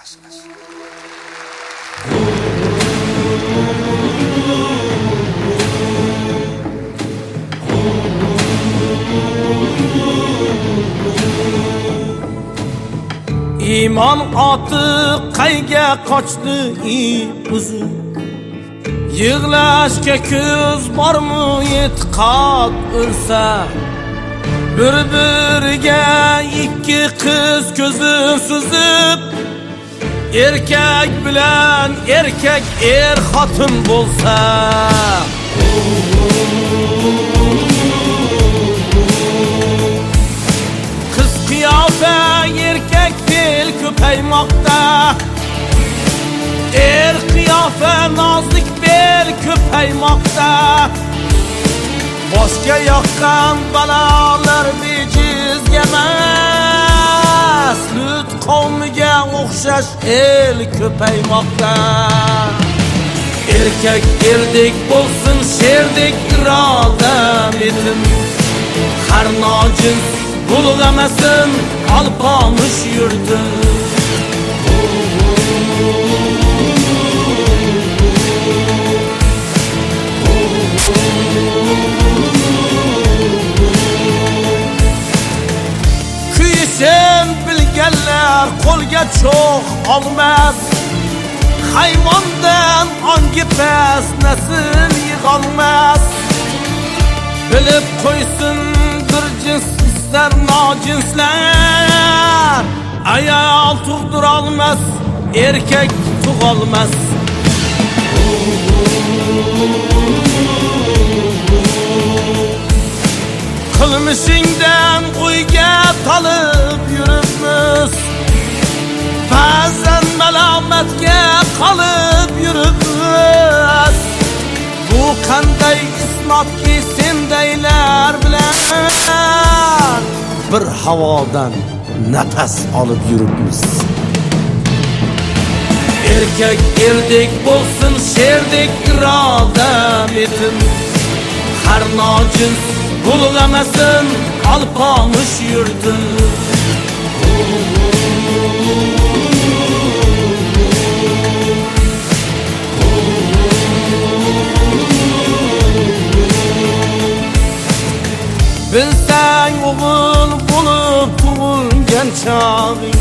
İman atı qayga qochdi o'zi yig'lashga ko'z bormi e'tiqod o'lsa bir-biriga ikki qiz ko'zi suzib erkak bilan erkak xotin bo'lsa qiz qiyofa erkak fe'l ko'paymoqda qiyofa nozik bel ko'paymoqda boshga yoqqan balolar bejizga emas Lut qavmiga o'xshash el ko'paymoqda erkak erdek bo'lsin sherdek iroda metin har nojins bulg'amasin alpomish yurtim Kuyishim bilganlar qo'lga cho'q olmas hayvondan ongi past nasl yig'olmas bilib qo'ysin bir jins istar nojinslar ayol tug'dirolmas erkak tug'olmas qilmishingdan o'yga tolib yuribmiz ba'zan malomatga qolib yuribmiz bu qanday isnodki sendaylar bilan bir havodan nafas olib yuribmiz erkak erdek bo'lsin sherdek iroda metin har nojins bulg'amasin alpomish yurtim bilsang o'g'il bo'lib tug'ilgan chog'ing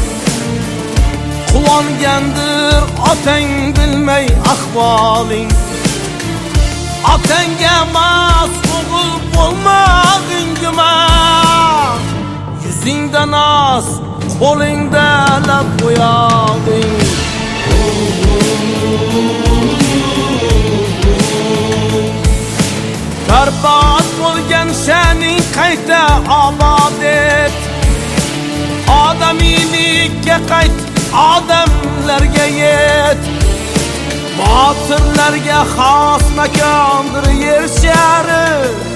quvongandir otang bilmay ahvoling otanga emas o'g'il bo'lmag'ing gumon yuzingda noz qo'lingda lab bo'yog'ing barbod bo'lgan sha'ning qayta obod et odamiylikka qayt odamlarga yet botirlarga xos makondir yer shari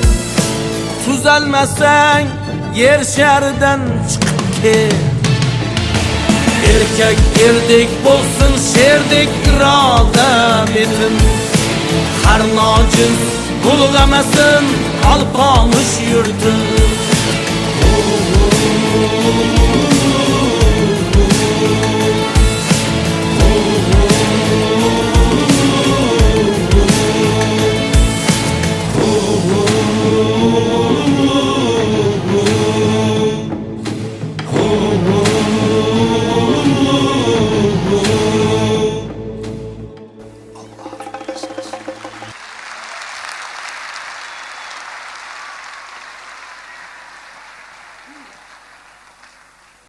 tuzalmasang yer sharidan chiqib ket erkak erdek bo'lsin sherdek iroda metin har nojins bulg'amasin alpomish yurtim